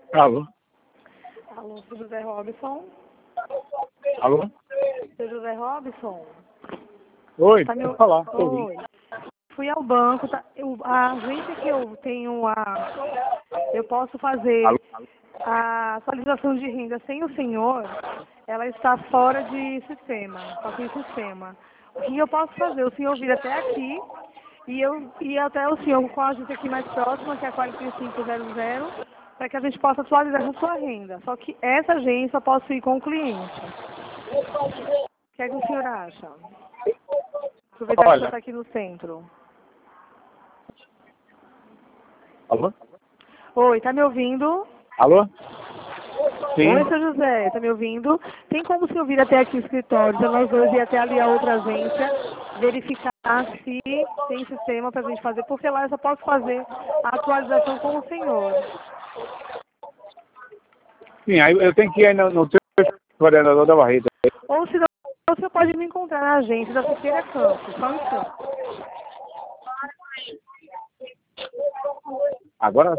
Alô? Alô, seu José Robson? Alô? Seu José Robson? Oi, Tá pode falar, tô ouvindo. Oi. Fui ao banco, tá? A agência que eu tenho eu posso Alô? fazer a atualização de renda sem o senhor, ela está fora de sistema, só tem sistema. O que eu posso fazer? O senhor vir até aqui e eu ir até o senhor com a agência aqui mais próxima, que é a 4500, para que a gente possa atualizar a sua renda. Só que essa agência eu posso ir com o cliente. O que é que o senhor acha? Aproveitar que o senhor está aqui no centro. Alô? Oi, tá me ouvindo? Alô? Sim. Oi, seu José, tá me ouvindo? Tem como o senhor vir até aqui no escritório, para nós dois ir até ali a outra agência, verificar se tem sistema para a gente fazer, porque lá eu só posso fazer a atualização com o senhor. Sim, aí eu tenho que ir aí no teu coordenador da Barreira. Ou se não, você pode me encontrar na agência da Siqueira Campos, só um instante. Agora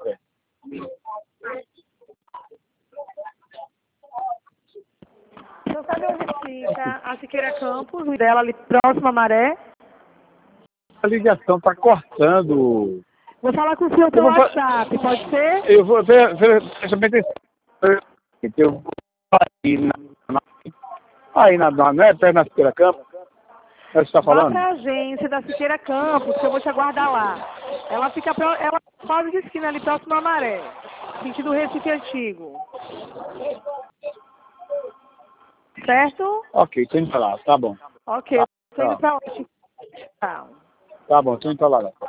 O senhor sabe onde fica a Siqueira Campos, o dela ali próximo à Maré? a ligação tá cortando. Vou falar com o senhor Eu pelo vou fa- WhatsApp, pode ser? eu vou ver eu aí não é perto na Siqueira Campo? É o que você está Vá falando? para a agência da Siqueira Campos, que eu vou te aguardar lá. Ela fica ela quase de esquina ali próximo à Maré, sentido Recife Antigo. Certo? Ok, tô indo pra lá, tá bom. Ok, Tá, estou indo tá, para lá. Tchau. tá bom, tô indo pra lá.